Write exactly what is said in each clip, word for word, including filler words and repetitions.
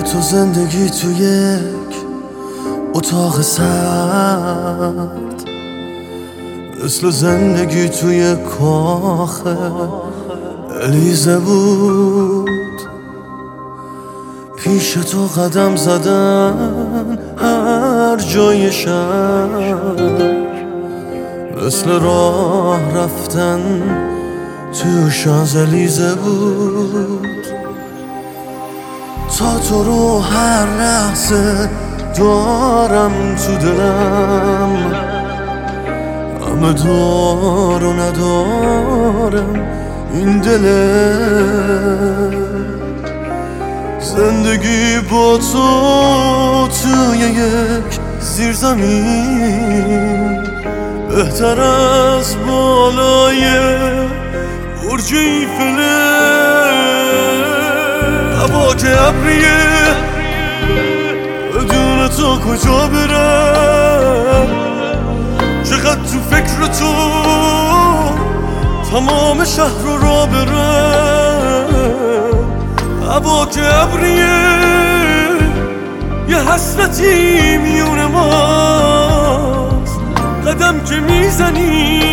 با تو زندگی تو یک اتاق سرد، مثل زندگی توی کاخ الیزه بود. پیش تو قدم زدن هر جای شهر، مثل راه رفتن تو شانزلیزه بود. تا تو رو هر لحظه دارم تو دلم، همه دار و ندارم این دله. زندگی با تو توی یک زیر زمین بهتر از بالای برج ایفله. هوا که ابریه بدون تو کجا برم، چقدر تو فکر تو تمام شهر رو را برم. هوا که ابریه یه حسرتی میون ماست، قدم که میزنی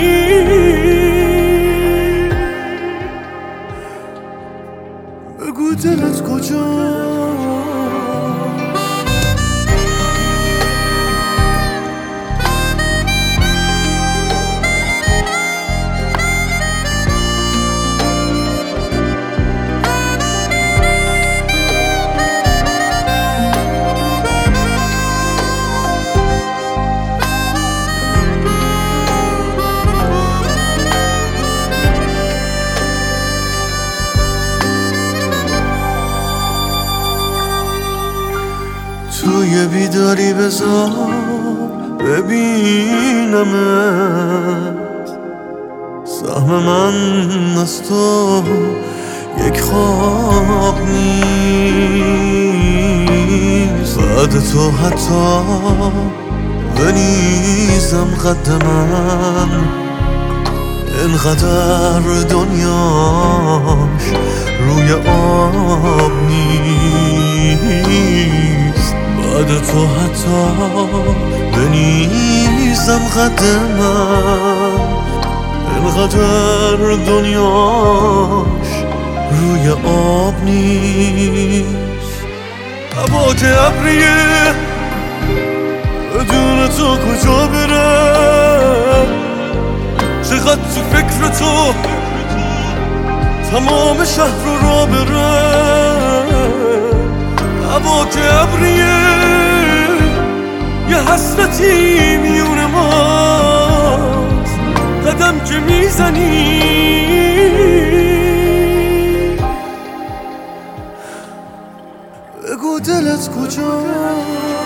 بگو دلت کجا. توی بیداری بذار ببینمت، سهم من از تو یک خواب نیست. بعد تو حتی بنیزم قد من، اینقدر دنیاش روی آب نیست. بعد تو حتی بنیزم قد من، اینقدر دنیاش روی آب نیست. هوا که ابریه بدون تو کجا برم، چقدر تو فکر تو تمام شهر رو را برم. هوا که ابریه یه حسرتی میون ماست، قدم که میزنی بگو دلت کجا.